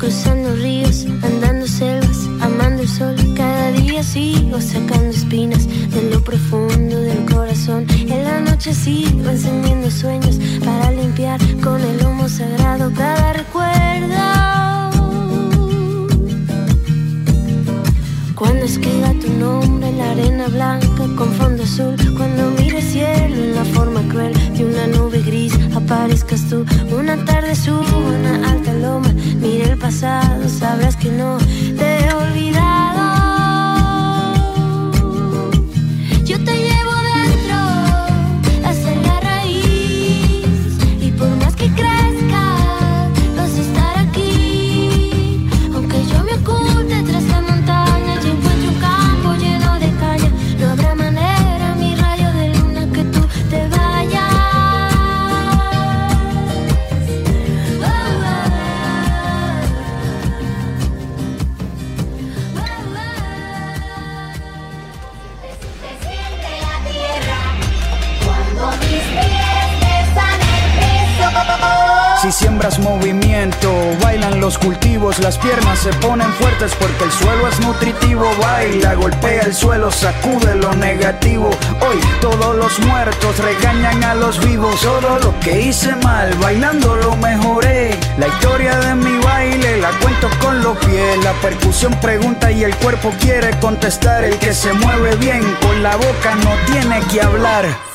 cruzando ríos, andando selvas, amando el sol. Cada día sigo sacando espinas de lo profundo del corazón. En la noche sigo encendiendo sueños para limpiar con el humo sagrado cada recuerdo. Cuando escriba tu nombre en la arena blanca con fondo azul, cuando mire el cielo en la forma cruel de una nube gris, aparezcas tú. Una tarde subo una alta loma, mire el pasado, sabrás que no te he olvidado. Yo te llevo dentro hasta la raíz, y por más que crezca vas a estar aquí. Aunque yo me oculte tras la montaña, yo encuentro un campo lleno de caña. No habrá manera, mi rayo de luna, que tú te vayas. Si siembras movimiento, bailan los cultivos, las piernas se ponen fuertes porque el suelo es nutritivo. Baila, golpea el suelo, sacude lo negativo. Hoy todos los muertos regañan a los vivos. Todo lo que hice mal, bailando lo mejoré. La historia de mi baile la cuento con los pies. La percusión pregunta y el cuerpo quiere contestar. El que se mueve bien con la boca no tiene que hablar.